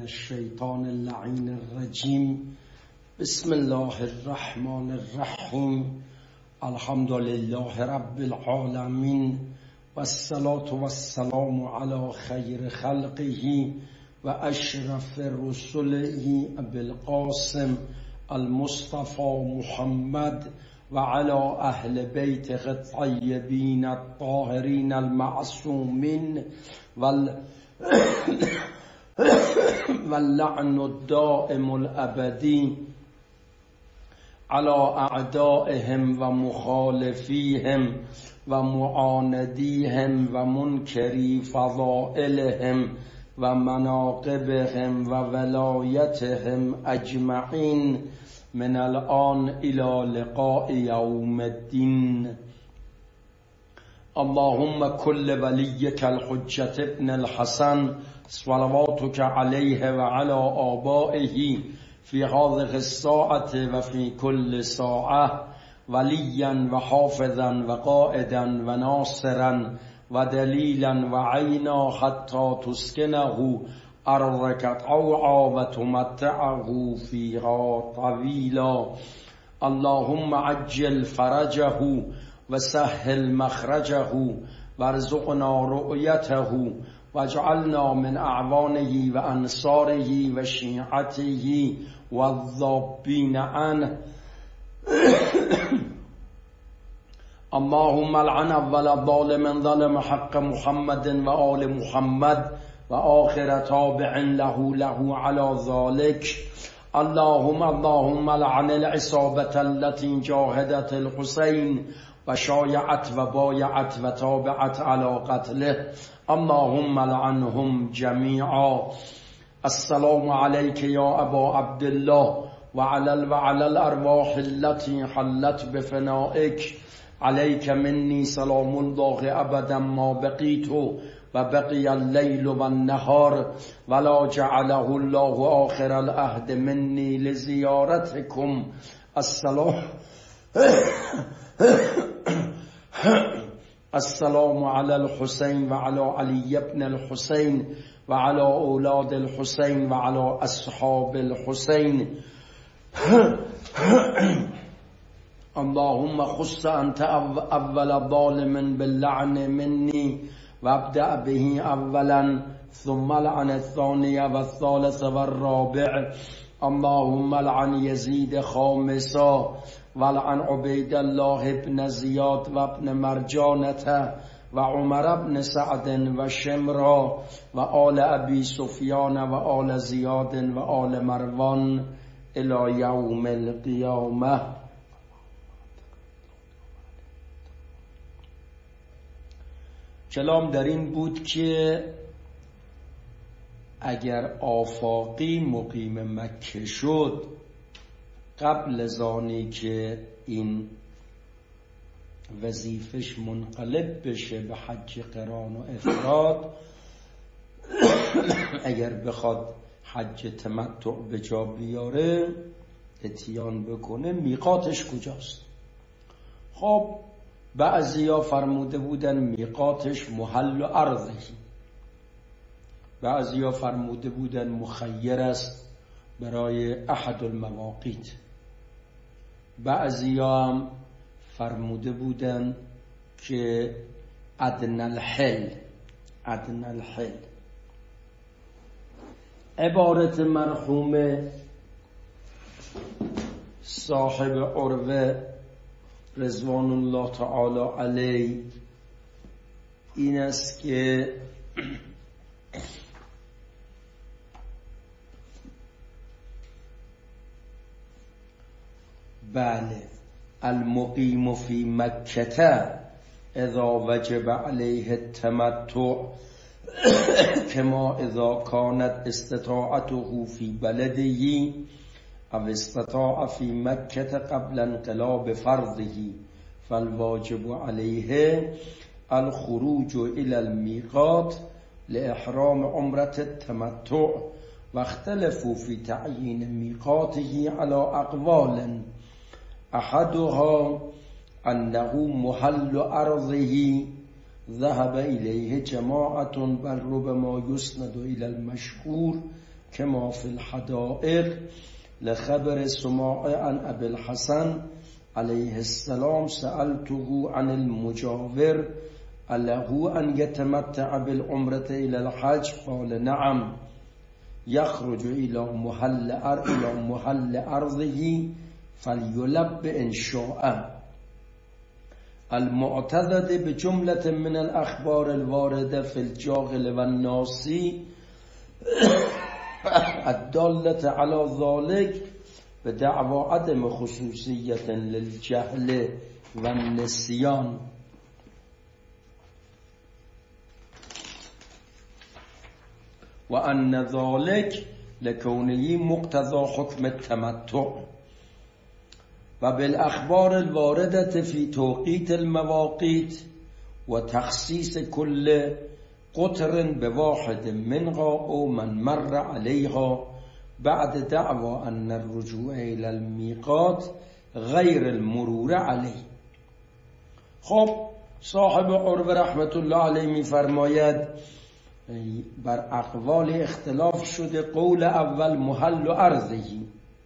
الشیطان اللعین الرجیم. بسم الله الرحمن الرحیم. الحمد لله رب العالمین والصلاة والسلام على خیر خلقه و اشرف رسله ابی القاسم المصطفى محمد و على اهل بیته الطیبین الطاهرین المعصومین واللعن الدائم الابدی على اعدائهم و مخالفیهم و معاندیهم و منکری فضائلهم و مناقبهم و ولایتهم اجمعین من الان الى لقاء یوم الدین. اللهم كل وليك الحجة ابن الحسن صلواتك عليه وعلى آبائه في هذه الساعة وفي كل ساعة وليا وحافظا وقائدا وناصرا ودليلا وعينا حتى تسكنه أرضك طوعا وتمتعه فيها طويلا. اللهم عجل فرجه وسهل مخرجه وارزقنا رؤيته واجعلنا من اعوانه وانصاره وشيعته والذابين عنه. اللهم لعن اول ظالم ظلم حق محمد وآل محمد وآخر تابع له على ذلك. اللهم لعن العصابة التي جاهدت الحسين وشايعت وبايعت وتابعت على قتله. اللهم لعنهم جميعا. السلام عليك يا أبا عبد الله وعلى الأرواح التي حلت بفنائك. عليك مني سلام الله أبدا ما بقيت وبقي الليل والنهار ولا جعله الله آخر العهد مني لزيارتكم. السلام على الحسين وعلى علي بن الحسين وعلى أولاد الحسين وعلى أصحاب الحسين. اللهم خص أنت أول ظالم باللعن مني وابدأ به أولا ثم لعن الثاني والثالث والرابع. اللهم لعن يزيد خامسا ولعن عبيد الله بن زياد وابن مرجانة وعمر بن سعد وشمرا وآل أبي سفيان وآل زياد وآل مروان إلى يوم القيامة. کلام در این بود که اگر آفاقی مقیم مکه شد قبل زانی که این وظیفش منقلب بشه به حج قران و افراد، اگر بخواد حج تمتع به جا بیاره اتیان بکنه میقاتش کجاست؟ خب بعضیا فرموده بودن میقاتش محل ارضه، بعضیا فرموده بودن مخیر است برای احد المواقیت، بعضیا هم فرموده بودن که ادنى الحل. عبارت مرحوم صاحب عروه رضوان الله تعالی علیه این است که بله المقیم فی مکه اذا وجب علیه التمتع کما اذا کانت استطاعته فی بلده او استطاع فی مکه قبل انقلاب فرضه فالواجب علیه الخروج الى الميقات لاحرام عمره التمتع واختلفوا في تعیین میقاته على اقوال احدها انه محل ارضه ذهب الیه جماعت بل ربما یسند الى المشهور كما في الحدائق لخبر سماع عن أبي الحسن عليه السلام سألته عن المجاور أله أن يتمتع بالعمرة إلى الحج قال نعم يخرج إلى محل أرضه فليلب إن شاء. المعتدد بجملة من الأخبار الواردة في الجاهل والناسي الدالة على ذلك بدعوى عدم خصوصية للجهل والنسيان. وأن ذلك لكونه مقتضى حكم التمتع. وبالأخبار الواردة في توقيت المواقيت وتخصيص كل قطر بواحد منها أو من مر عليها بعد دعوى أن الرجوع إلى الميقات غير المرور عليه. خب صاحب عروة رحمت الله علیه می فرماید بر اقوال اختلاف شده. قول اول محل ارضی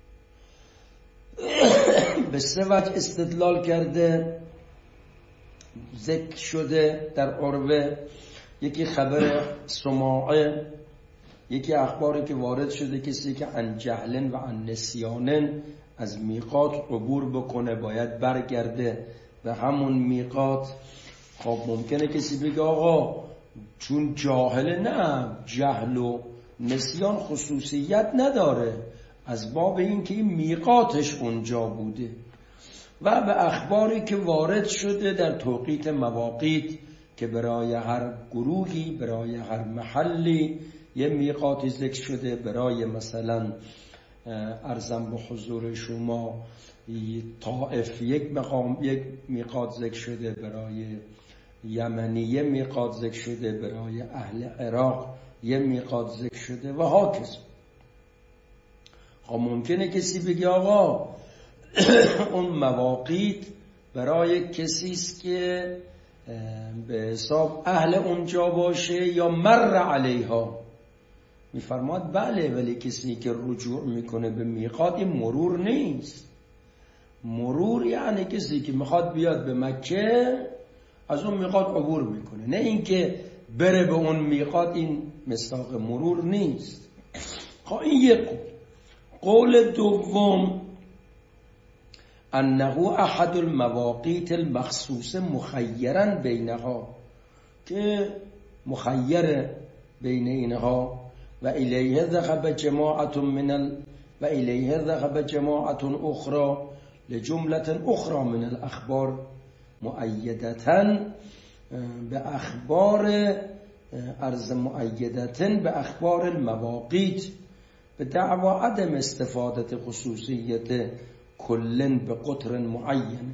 به سه وجه استدلال کرده ذکر شده در عروه. یکی خبر سماعه، یکی اخباری که وارد شده کسی که عن جهلن و عن نسیانن از میقات عبور بکنه باید برگرده به همون میقات. خب ممکنه کسی بگه آقا چون جاهله، نه، جهل و نسیان خصوصیت نداره از باب این که این میقاتش اونجا بوده. و به اخباری که وارد شده در توقیت مواقیت که برای هر گروهی، برای هر محلی یه میقاتی ذکر شده. برای مثلا ارزم به حضور شما طائف یک میقات ذکر شده، برای یمنی یه میقات ذکر شده، برای اهل عراق یه میقات ذکر شده و هاکذا. خب ممکنه کسی بگه آقا اون مواقیت برای کسی است که به حساب اهل اونجا باشه یا مر علیها. میفرماد بله، ولی کسی که رجوع میکنه به میقات این مرور نیست. مرور یعنی کسی که میخواد بیاد به مکه از اون میقات عبور میکنه، نه اینکه بره به اون میقات. این مصداق مرور نیست. خب این یک قول دوم انه احد المواقیت المخصوص مخیرا بینها، که مخیر بین اینها. و الیه ذهب جماعت اخرى لجملة اخرى من الاخبار مؤیدتاً به اخبار به اخبار المواقیت به دعوى عدم استفاده خصوصیت کلن به قطر معین.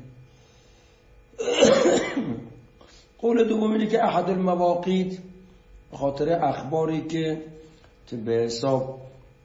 قول دوم اینه که احد المواقیت به خاطر اخباری که به حساب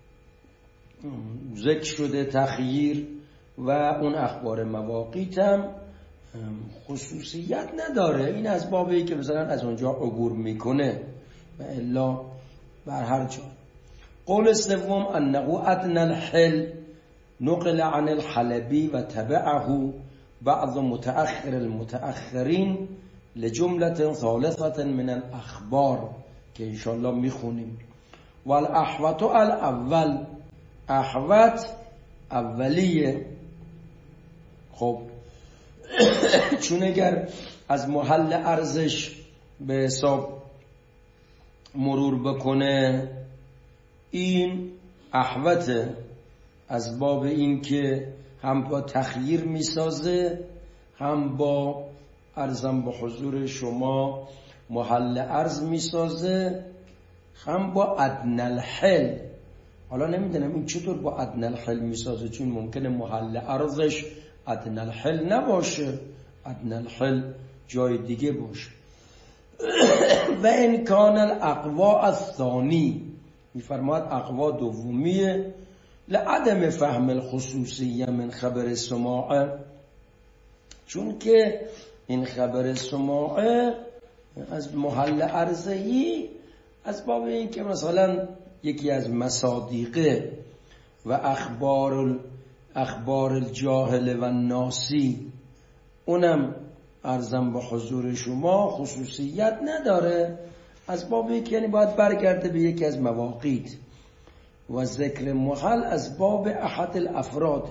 ذکر شده تخییر و اون اخبار مواقیت هم خصوصیت نداره. این از بابی که مثلا از اونجا عبور میکنه و الا بر هر جا. قول سوم انه ادنى الحل نقل عن الحلبی و تبعه بعض متأخر المتأخرین لجملة ثالثة من الاخبار که انشاءالله میخونیم. والاحوط الاول، احوط اولیه. خب چون اگر از محل ارزش به حساب مرور بکنه این احوطه، از باب این که هم با تخییر میسازه، هم با ارزم به حضور شما محل ارز میسازه، هم با ادنى الحل. حالا نمیدونم این چطور با ادنى الحل میسازه، چون ممکنه محل ارزش ادنى الحل نباشه، ادنى الحل جای دیگه باشه. و ان کان الاقوا الثانی، میفرماد اقوا دومیه، لعدم فهم الخصوصیه من خبر سماعه، چون که این خبر سماعه از محل ارزهی از باب این که مثلا یکی از مصادیقه و اخبار الجاهل و ناسی، اونم عرضم به حضور شما خصوصیت نداره، از باب که یعنی باید برگرده به یکی از مواقیت، و ذکر محل از باب احد الافراد.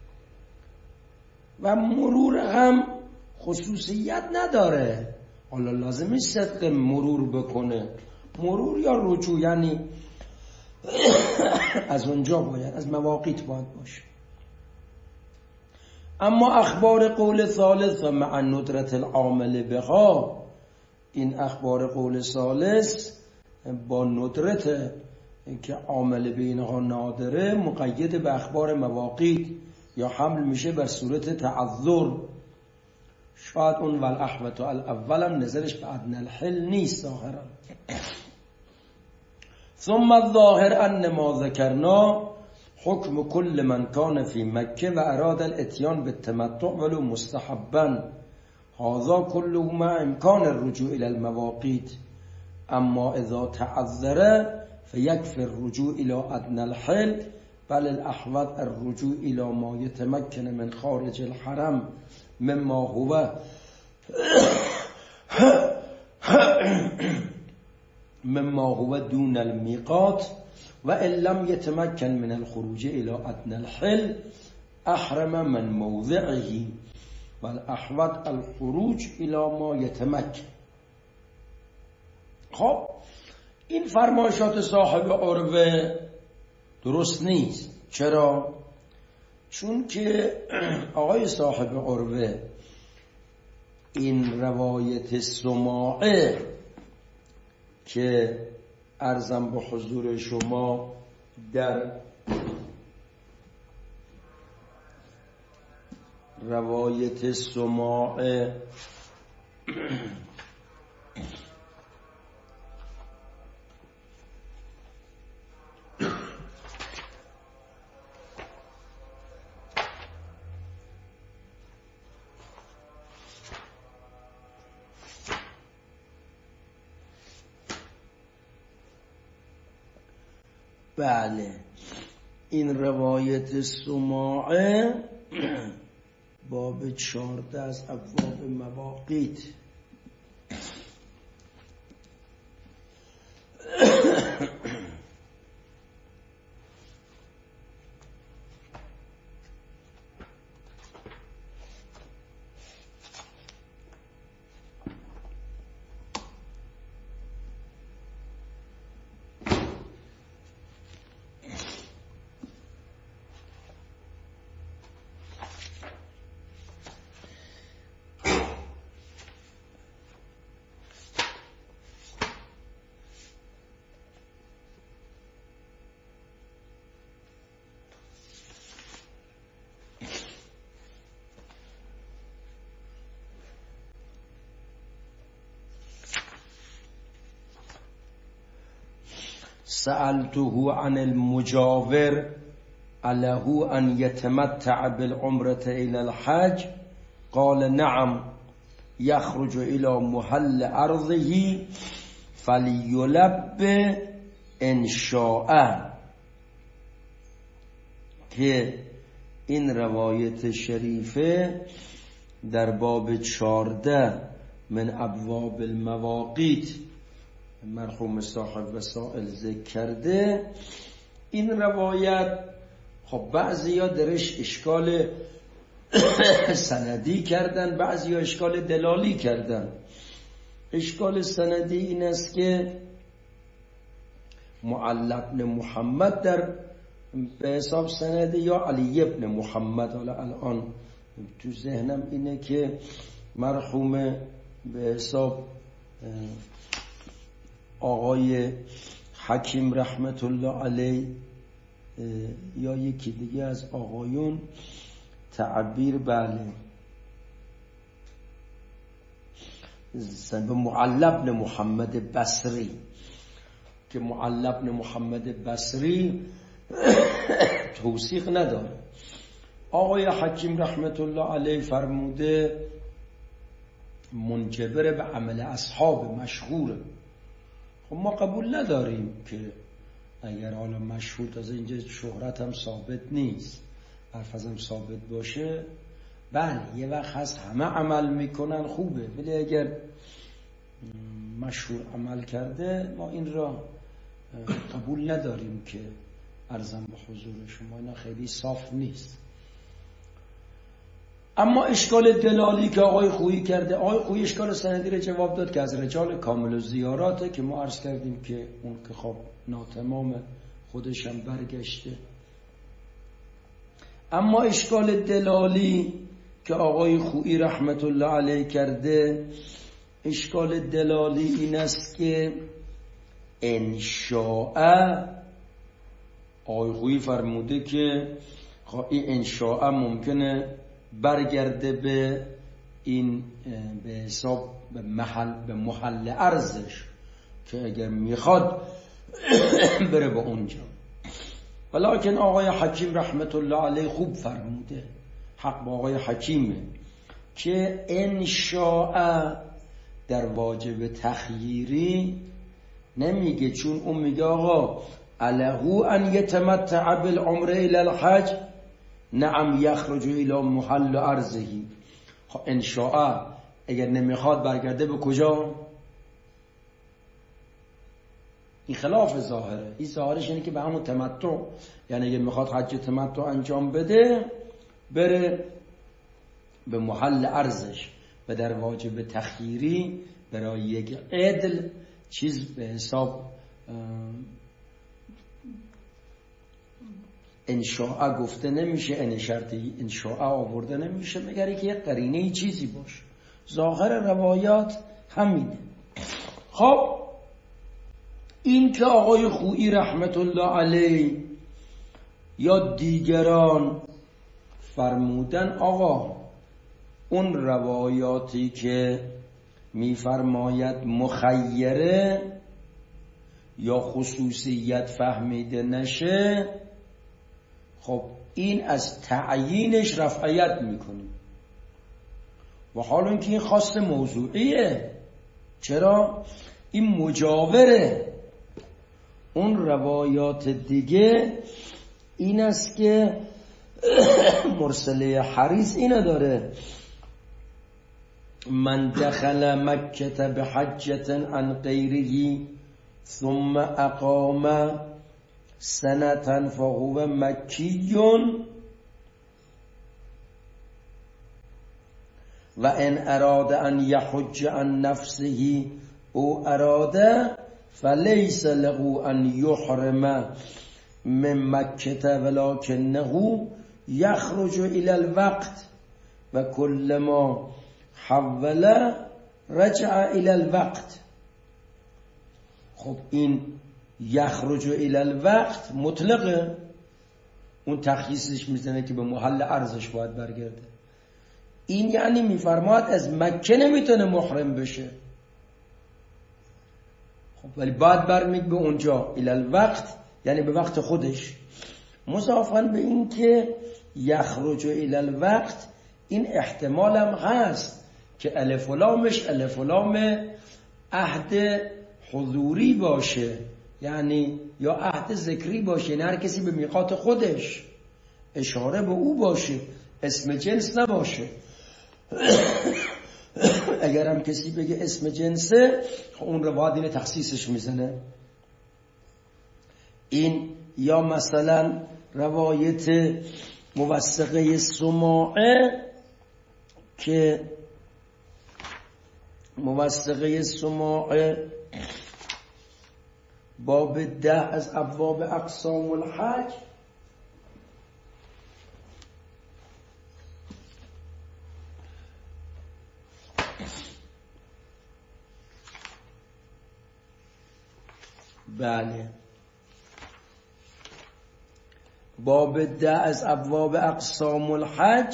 و مرور هم خصوصیت نداره، حالا لازمی صدق مرور بکنه، مرور یا رجوع، یعنی از اونجا باید از مواقیت باید باشه. اما اخبار قول ثالث و مع ندرت العامل بها، این اخبار قول ثالث با ندرت که عامل به اینها نادره، مقید به اخبار مواقیت یا حمل میشه بر صورت تعذر. شاید اون والاحوت الاول هم نظرش به ادنى الحل نیست ظاهرا. ثم الظاهر ان ما ذکرنا حکم كل من كان في مکه و اراد الاتیان بالتمتع ولو مستحبا، هذا كله مع امکان الرجوع الى المواقیت. اما اذا تعذر فيكفي الرجوع الى ادنى الحل، بل الاحوط الرجوع الى ما يتمكن من خارج الحرم مما هو دون الميقات، وإن لم يتمكن من الخروج إلى أدنى الحل أحرم من موضعه، والأحوط الخروج إلى ما يتمكن. خب این فرمایشات صاحب عروه درست نیست. چرا؟ چون که آقای صاحب عروه این روایت سماعه که عرضم به حضور شما در روایت سماعه بله این روایت سماعه باب 14 از ابواب مواقیت. سألته عن المجاور أله أن يتمتع بالعمرة إلى الحج، قال نعم، يخرج إلى محل أرضه فليلب إن شاء. که این روایت شریفه در باب 14 من ابواب المواقیت مرحوم صاحب وسائل ذکر کرده. این روایت خب بعضیا درش اشکال سندی کردن، بعضیا اشکال دلالی کردن. اشکال سندی این است که معل بن محمد در به حساب سنده یا علی بن محمد، حالا الان تو ذهنم اینه که مرحوم به حساب آقای حکیم رحمت الله علیه یا یکی دیگه از آقایون تعبیر بله به معل بن محمد بصری، که معل بن محمد بصری توثیق نداره. آقای حکیم رحمت الله علیه فرموده منجبر به عمل اصحاب مشهوره. خب ما قبول نداریم که اگر حالا مشهور، تازه اینجا شهرت هم ثابت نیست، حرف هم ثابت باشه، بله یه وقت هست همه عمل میکنن خوبه، ولی اگر مشهور عمل کرده ما این را قبول نداریم که عرضم به حضور شما، اینا خیلی صاف نیست. اما اشکال دلالی که آقای خویی کرده، آقای خویی اشکال سندی را جواب داد که از رجال کامل الزیاراته که ما عرض کردیم که اون که خب ناتمام خودشم برگشته. اما اشکال دلالی که آقای خویی رحمت الله علیه کرده، اشکال دلالی این است که انشاء، آقای خویی فرموده که این انشاء ممکنه برگرده به این به حساب به محل ارزش که اگر میخواد بره به اونجا. ولیکن آقای حکیم رحمت الله علیه خوب فرموده، حق با آقای حکیمه، که انشاء در واجب تخییری نمیگه، چون اون میگه آقا الهو ان یتمتع بالعمره الى الحج نعم یخرج الى محل ارضه. خب انشاء اگر نمیخواد برگرده به کجا؟ این خلاف ظاهره، این ظاهرش اینه که به همون تمتع، یعنی اگر میخواد حج تمتع انجام بده بره به محل ارزش و در واجب تخییری برای یک عدل چیز به حساب انشاء گفته نمیشه، این شرطی انشاء آورده نمیشه مگر که یک قرینه چیزی باشه. ظاهر روایات همینه. خب این که آقای خویی رحمت الله علیه یا دیگران فرمودن آقا اون روایاتی که میفرماید مخیره یا خصوصیت فهمیده نشه، خب این از تعیینش رفعیت میکنیم و حال اینکه این خاص موضوعیه. چرا؟ این مجاوره. اون روایات دیگه این است که مرسله حریص اینو داره، من دخل مکه بحجة عن غیره ثم اقام سنة فهو مکی و ان اراد ان یحج عن نفسه او اراد فلیس له ان یحرم من مکه ولکنه یخرج الى الوقت و کل ما حول رجع الى الوقت. خب این یخرج الى الوقت مطلقه، اون تخصیصش میزنه که به محل ارزش باید برگرده. این یعنی میفرماد از مکه نمیتونه محرم بشه، خب ولی بعد برمیگه به اونجا الى الوقت، یعنی به وقت خودش. مضافاً به این که یخرج الى الوقت این احتمال هم هست که الف و لامش الف و لام عهد حضوری باشه، یعنی یا عهد ذکری باشه، یعنی هر کسی به میقات خودش اشاره به او باشه، اسم جنس نباشه. اگر هم کسی بگه اسم جنسه اون روایت اینه تخصیصش میزنه. این یا مثلا روایت موثقه سماعه که موثقه سماعه باب 10 از ابواب اقسام الحج بله باب 10 از ابواب اقسام الحج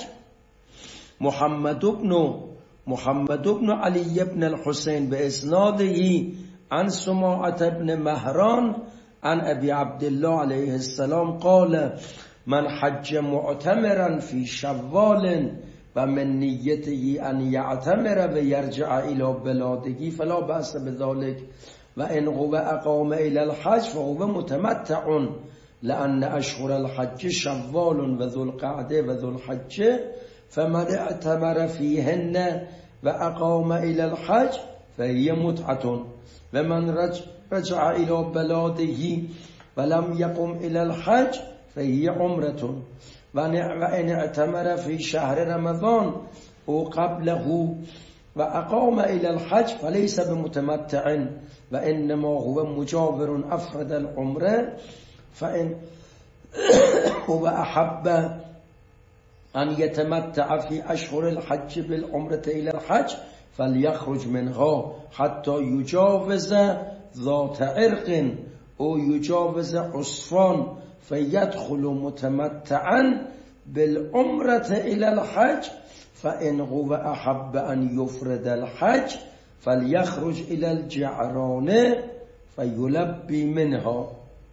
محمد بن علی بن الحسین به اسناده عن سماعة بن مهران عن ابي عبد الله علیه السلام قال من حج معتمرا في شوال و من نیته ان یعتمر و یرجع الى بلاده فلا بأس بذلك و ان هو اقام الى الحج فهو متمتع لأن اشهر الحج شوال و ذو القعده و ذو الحجه فمن اعتمر فيهن و اقام الى الحج فهي متعة و من رجع الى بلاده ولم يقم الى الحج فهي عمرة و ان اعتمر في شهر رمضان او قبله و اقام الى الحج فليس بمتمتع و انما هو مجاور افرد العمره فان هو احب ان يتمتع في اشهر الحج بالعمره الى الحج فليخرج منها حتى يجاوز ذات عرق او يجاوز عصفان فيدخل متمتعا بالعمره الى الحج فإن هو أحب أن يفرد الحج فليخرج إلى الجعرانة فيلبي منها.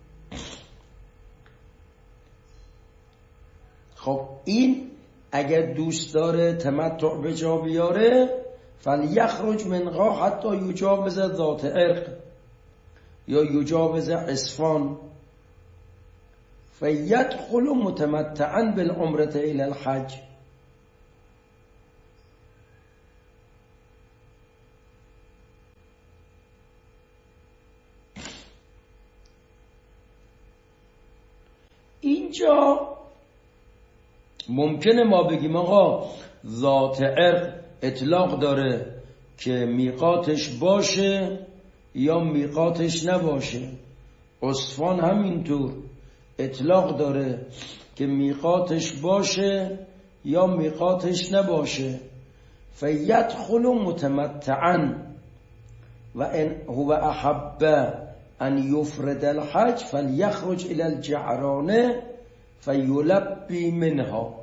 خب این اگر دوست داره تمتع به جا بیاره فلیخرج منها حتی یجاوز ذات عرق یا یجاوز عصفان فیدخل متمتعا بالعمرة الى الحج. اینجا ممکنه ما بگیم آقا ذات عرق اطلاق داره که میقاتش باشه یا میقاتش نباشه، عصفان همینطور اطلاق داره که میقاتش باشه یا میقاتش نباشه. فیدخل متمتعا و ان هو احب ان یفرد الحج فلیخرج الى الجعرانه فیلبی منها.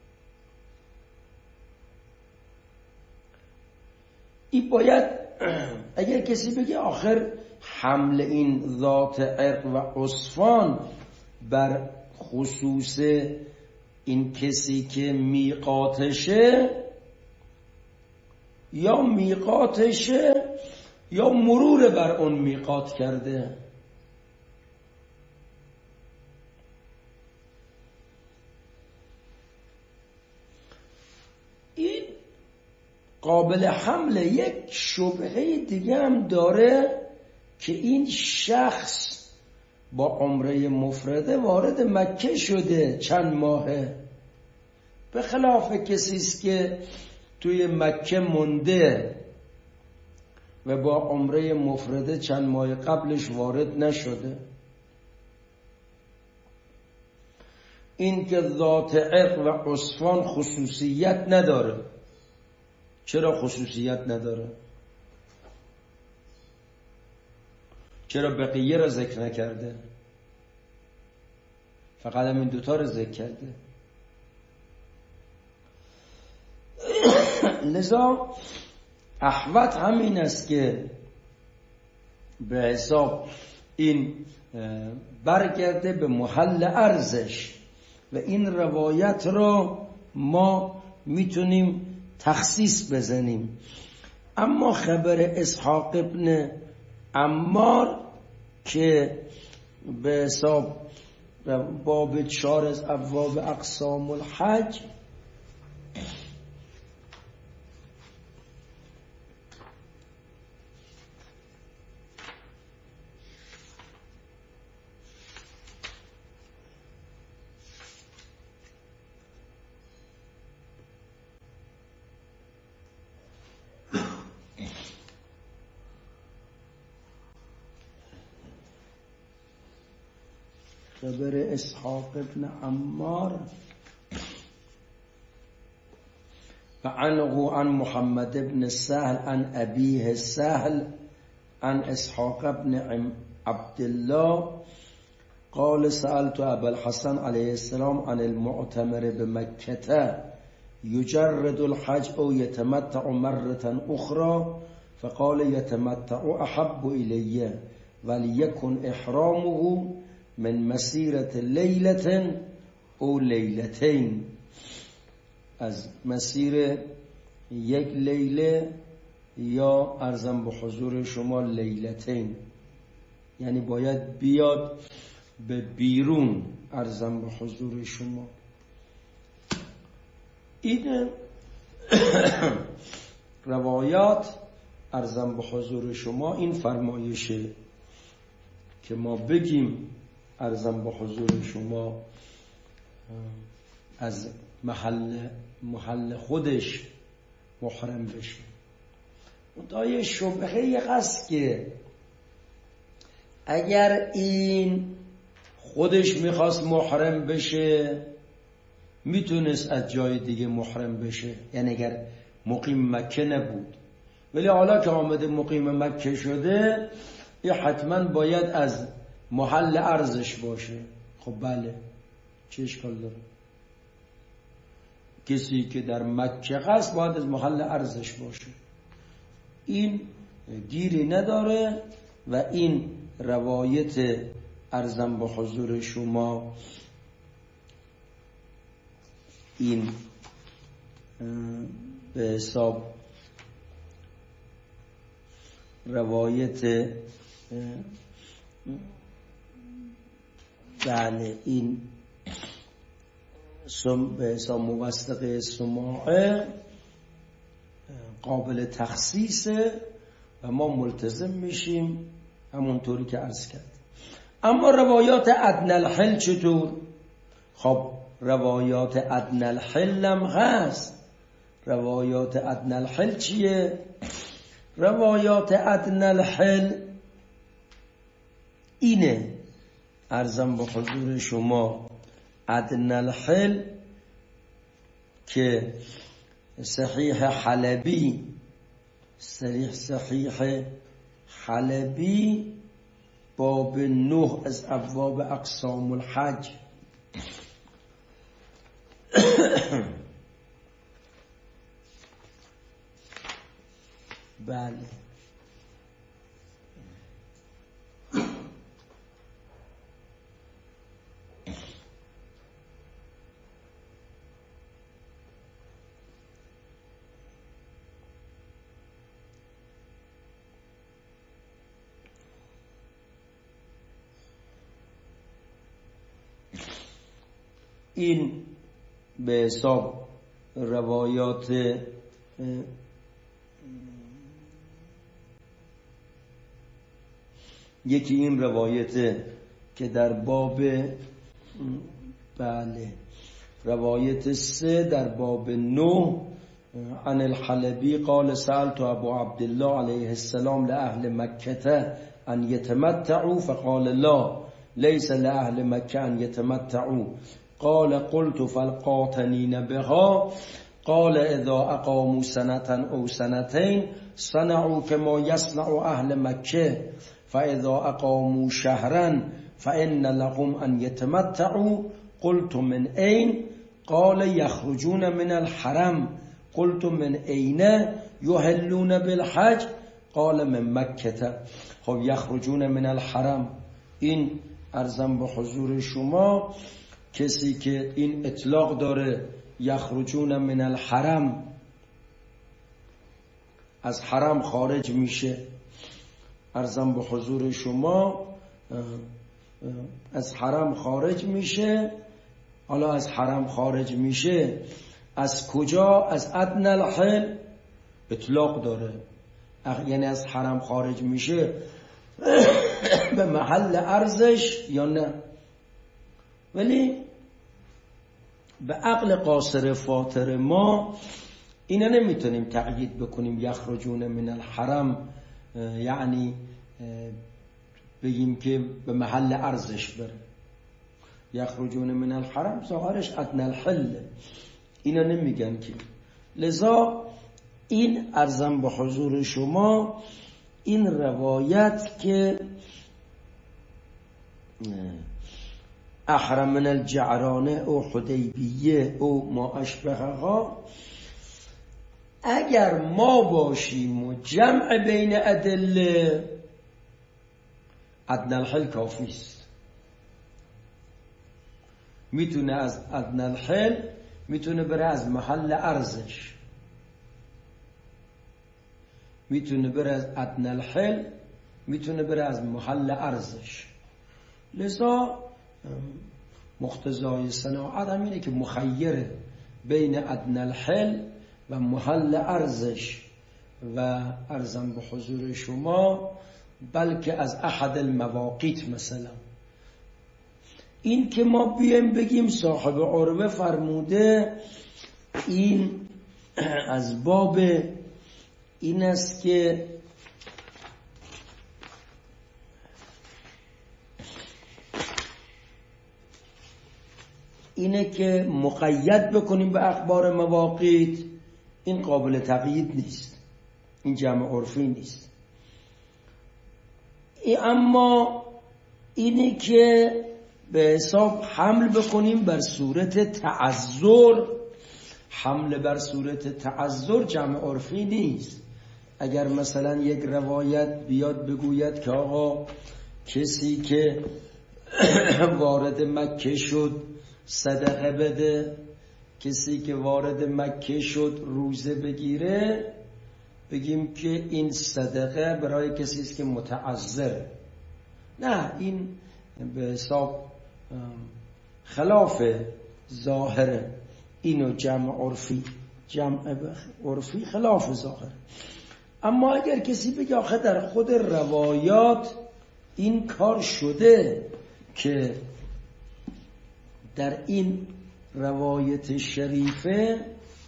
این باید اگر کسی بگه آخر حمل این ذات عرق و عصفان بر خصوص این کسی که میقاتشه یا میقاتشه یا مرور بر اون میقات کرده، این قابل حمل. یک شبهه دیگه هم داره که این شخص با عمره مفرده وارد مکه شده چند ماهه، به خلاف کسی است که توی مکه مونده و با عمره مفرده چند ماه قبلش وارد نشده. این که ذات عرق و عصفان خصوصیت نداره. چرا خصوصیت نداره؟ چرا بقیه را ذکر نکرده؟ فقط همین دوتا را ذکر کرده. لذا احوط همین است که به حساب این برگرده به محل ارزش و این روایت را ما میتونیم تخصیص بزنیم. اما خبر اسحاق ابن عمار که به حساب باب 4 از ابواب اقسام الحج خبر اسحاق ابن عمار و عنه عن محمد ابن سهل عن ابيه سهل عن اسحاق ابن عبد الله قال سألت ابا الحسن عليه السلام عن المعتمر بمكة يجرد الحج او يتمتع مرة اخرى فقال يتمتع احب الي وليكن احرامه من مسیرت لیلة او لیلتین، از مسیر یک لیله یا ارزم به حضور شما لیلتین. یعنی باید بیاد به بیرون. عرضم به حضور شما این روایات، عرضم به حضور شما این فرمایشه که ما بگیم عرضم به حضور شما از محل خودش محرم بشه. منتهای شبهه هست که اگر این خودش میخواست محرم بشه میتونست از جای دیگه محرم بشه، یعنی اگر مقیم مکه نبود، ولی حالا که آمده مقیم مکه شده یه حتما باید از محل ارزش باشه. خب بله، چه اشکال داره؟ کسی که در مکه هست باید از محل ارزش باشه، این گیری نداره. و این روایت عرضم به حضور شما این به حساب روایت بله این به حساب موثق سماعه قابل تخصیصه و ما ملتزم میشیم همونطوری که عرض کرد. اما روایات ادنی الحل چطور؟ خب روایات ادنی الحل هم هست. روایات ادنی الحل چیه؟ روایات ادنی الحل اینه، عرضم به حضور شما ادنی الحل که صحیح حلبی باب 9 از ابواب اقسام الحج بله این به حساب روایات یکی این روایت که در باب بله روایت 3 در باب 9 عن الحلبی قال سألت ابو عبدالله علیه السلام لأهل مکة ان یتمتعوا فقال لا ليس لأهل مكة ان يتمتعوا قال قلت فالقاطنين بها قال اذا اقاموا سنة او سنتين صنعوا كما يصنع اهل مكة فاذا اقاموا شهرا فان لهم ان يتمتعوا قلت من اين قال يخرجون من الحرم قلت من اين يهلون بالحج قال من مكة. خب یخرجون من الحرم این عرضم به حضور شما کسی که این اطلاق داره یخرجون من الحرم از حرم خارج میشه، عرضم به حضور شما از حرم خارج میشه. حالا از حرم خارج میشه از کجا؟ از ادنی الحل اطلاق داره، یعنی از حرم خارج میشه به محل ارزش یا نه. ولی به عقل قاصر فاطر ما اینا نمیتونیم تقیید بکنیم یخرجون من الحرم، یعنی بگیم که به محل ارزش بره. یخرجون من الحرم ظاهرش ادنی الحل، اینا نمیگن که. لذا این عرضم به حضور شما این روایت که احرم من الجعرانه او حدیبیه او ما اشبهها، اگر ما باشیم و جمع بین ادله ادنی الحل کافی است. میتونه از ادنی الحل میتونه بره از محل ارزش، میتونه بره از ادنی الحل میتونه بره از محل ارزش. لذا مقتضای صناعت همینه که مخیره بین ادنی الحل و محل ارزش و ارزم به حضور شما بلکه از احد المواقیت. مثلا این که ما بیایم بگیم صاحب عروه فرموده، این از باب این است که اینه که مقید بکنیم به اخبار مواقیت، این قابل تقیید نیست، این جمع عرفی نیست. اما اینه که به حساب حمل بکنیم بر صورت تعذر، حمل بر صورت تعذر جمع عرفی نیست. اگر مثلا یک روایت بیاد بگوید که آقا کسی که وارد مکه شد صدقه بده، کسی که وارد مکه شد روزه بگیره، بگیم که این صدقه برای کسی است که متعذر. نه، این به حساب خلاف ظاهر اینو جمع عرفی خلاف ظاهر. اما اگر کسی بگه آخه در خود روایات این کار شده که در این روایت شریفه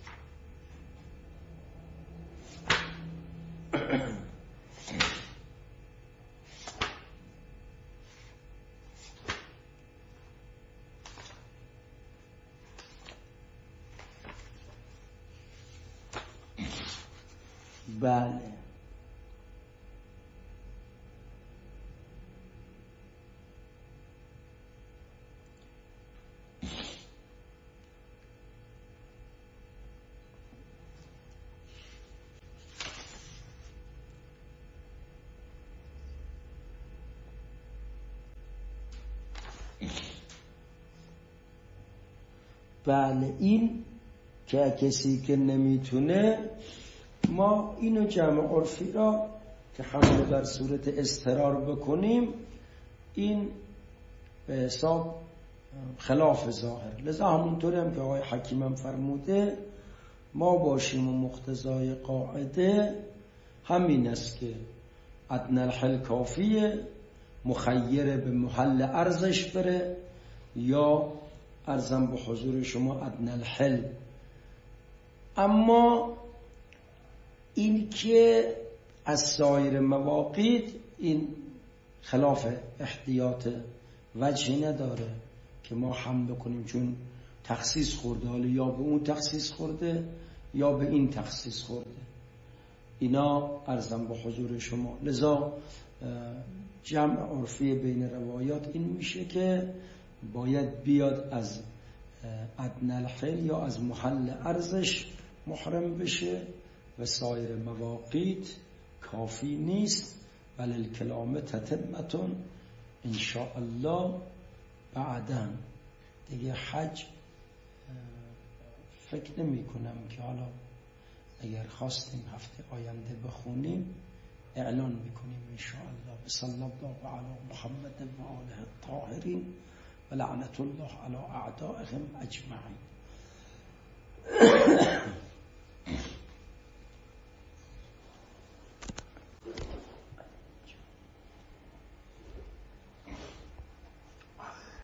بله بله، این که کسی که نمیتونه، ما اینو جمع عرفی را که حمل بر صورت اضطرار بکنیم، این به حساب خلاف ظاهر. لذا همونطوری هم که آقای حکیم هم فرموده ما باشیم و مقتضای قاعده همین است که ادنی الحل کافیه، مخیره به محل ارزش بره، یا ارزم به حضور شما ادنی الحل. اما این که از سایر مواقیت، این خلاف احتیاط وجهی نداره که ما حمل بکنیم چون تخصیص خورده، حالا یا به اون تخصیص خورده یا به این تخصیص خورده، اینا ارزم به حضور شما. لذا جمع عرفی بین روایات این میشه که باید بیاد از ادنی الحل یا از محل ارزش محرم بشه و سایر مواقیت کافی نیست. بل الکلام تتمتون ان شاء الله. بعدن دیگه حج فکر نمی کنم که حالا اگر خواستیم هفته آینده بخونیم اعلان میکنیم ان شاء الله. صلی الله علی محمد و آله الطاهرین و لعنت الله علی اعدائهم اجمعین.